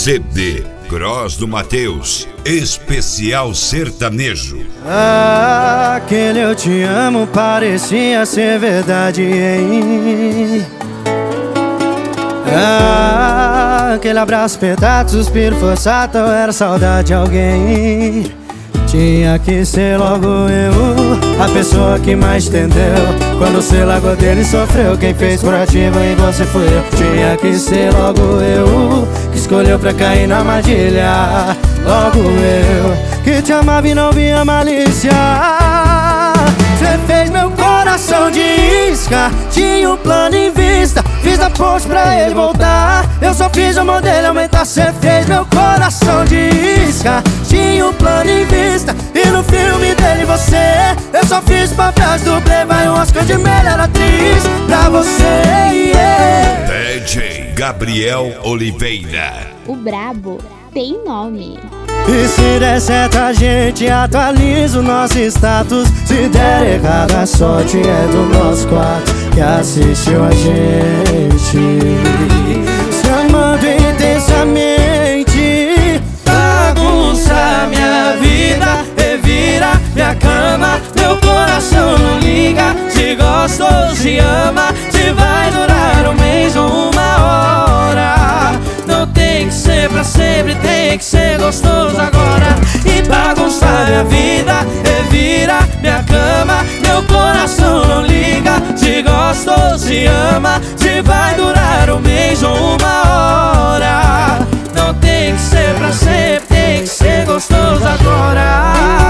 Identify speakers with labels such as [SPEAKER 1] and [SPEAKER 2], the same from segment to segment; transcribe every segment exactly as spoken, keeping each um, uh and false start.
[SPEAKER 1] C D Cross do Matheus, especial sertanejo.
[SPEAKER 2] Aquele eu te amo parecia ser verdade, hein? Aquele abraço apertado, suspiro forçado, era saudade de alguém. Tinha que ser logo eu, a pessoa que mais entendeu. Quando você largou dele sofreu, quem fez por ativo e você foi eu. Tinha que ser logo eu, que escolheu pra cair na armadilha. Logo eu, que te amava e não via malícia. Você fez meu coração de isca, tinha um plano em vista. Fiz a ponte pra ele voltar, eu só fiz o modelo aumentar. Você fez meu coração de isca, tinha um plano em vista. E no filme dele você, eu só fiz papéis dublê. Vai um Oscar de melhor atriz pra você, yeah.
[SPEAKER 1] D J Gabriel Oliveira.
[SPEAKER 3] O brabo tem nome.
[SPEAKER 2] E se der certo a gente atualiza o nosso status. Se der errado a sorte é do nosso quarto que assistiu a gente se amando intensamente. Bagunça minha vida, revira minha cama. Meu coração não liga se gosta ou se ama. Se vai durar um mês ou uma hora. Não tem que ser pra sempre, tem que ser gostoso agora. E bagunçar minha vida, revira minha cama. Meu coração não liga se gosta ou se ama. Se vai durar um mês ou uma hora. Não tem que ser pra sempre, tem que ser gostoso agora.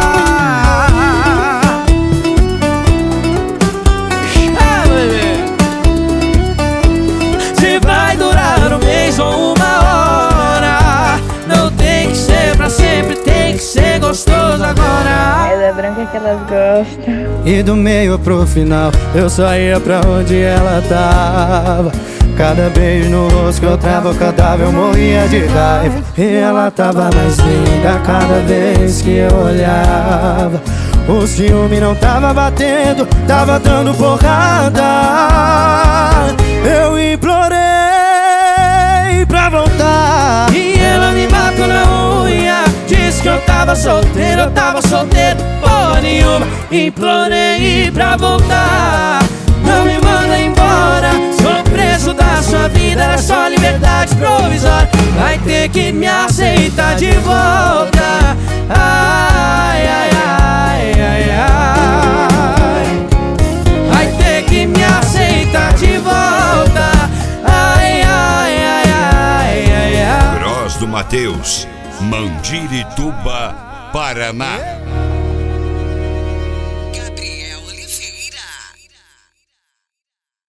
[SPEAKER 2] Ah, bebê. Se vai durar um mês ou uma hora. Não tem que ser pra sempre, tem que ser gostoso agora.
[SPEAKER 4] É da branca que elas gostam.
[SPEAKER 2] E do meio pro final eu só ia pra onde ela tava. Cada beijo no rosto que eu trava, cada vez eu morria de raiva. E ela tava mais linda cada vez que eu olhava. O ciúme não tava batendo, tava dando porrada. Eu implorei pra voltar e ela me matou na unha. Disse que eu tava solteiro, eu tava solteiro, porra nenhuma. Implorei pra voltar, não me manda embora. Sou preso da sua vida, era só liberdade provisória. Vai ter que me aceitar de volta. Ai, ai, ai, ai, ai. Vai ter que me aceitar de volta. Ai, ai, ai, ai, ai, ai.
[SPEAKER 1] Cross do Matheus, Mandirituba, Paraná.